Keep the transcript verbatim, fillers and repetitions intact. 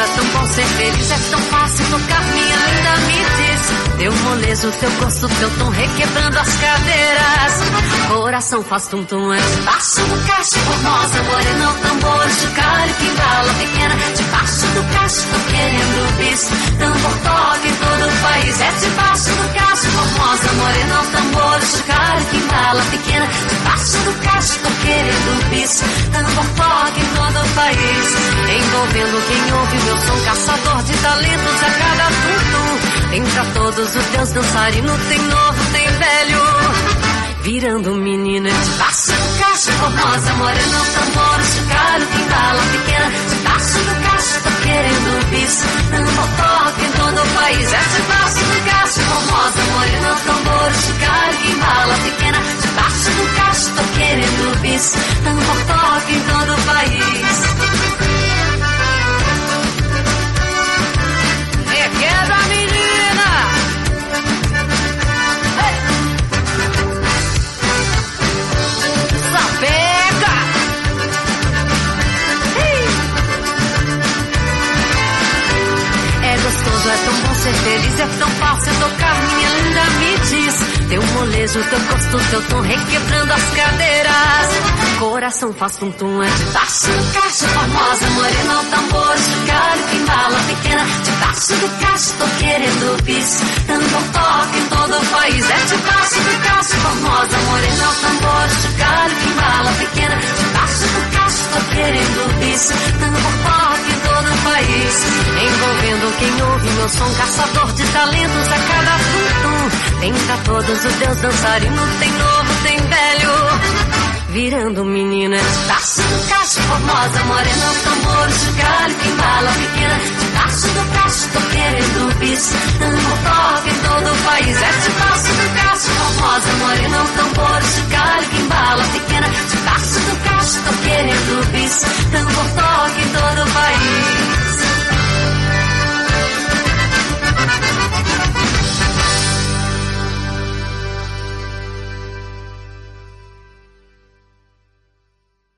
é tão bom ser feliz, é tão fácil tocar, minha linda, me diz. Teu molejo, teu gosto, teu tom requebrando as cadeiras. Coração faz tum-tum, é debaixo do cacho, formosa, morena, tambor, chocalho, que embala pequena. Debaixo do cacho, tô querendo bis, tambor toca em todo o país. É debaixo do cacho, formosa, morena, tambor, chocalho, que embala pequena. Debaixo do cacho, tô querendo bis, tambor toca em todo o país. Envolvendo quem ouve meu som, caçador de talentos a cada tum-tum. Tem pra todos, o Deus dançarino, tem novo, tem velho. Virando menina, debaixo do cacho, formosa, morena, tambor, chocalho, que embala pequena. Debaixo do cacho, tô querendo bis, tambor toca em todo o país. É debaixo do cacho, formosa, morena, tambor, chocalho, que embala pequena. Debaixo do cacho, tô querendo bis, tambor toca em todo o país. Quebra, menina! Hey! Sapeca! Hey! É gostoso, é tão bom ser feliz, é tão fácil tocar, minha linda, me diz. Teu molejo, teu gosto, teu tom requebrando as cadeiras. Coração faz tum-tum, é debaixo do cacho, formosa, morena, o tambor, chocalho, que embala pequena. Debaixo do cacho, tô querendo bis, tambor toca em todo o país. É debaixo do cacho, formosa, morena, o tambor, chocalho, que embala pequena. Debaixo do cacho, tô querendo bis, tambor toca em todo o país. Envolvendo quem ouve meu som, caçador de talentos a cada tum-tum. Tem pra todos, o Deus dançarino, tem novo, tem velho. Virando menina, debaixo do cacho, formosa, morena, tambor, chocalho, que embala pequena. Debaixo do cacho, tô querendo bis, tambor toca em todo o país. É debaixo do cacho, formosa,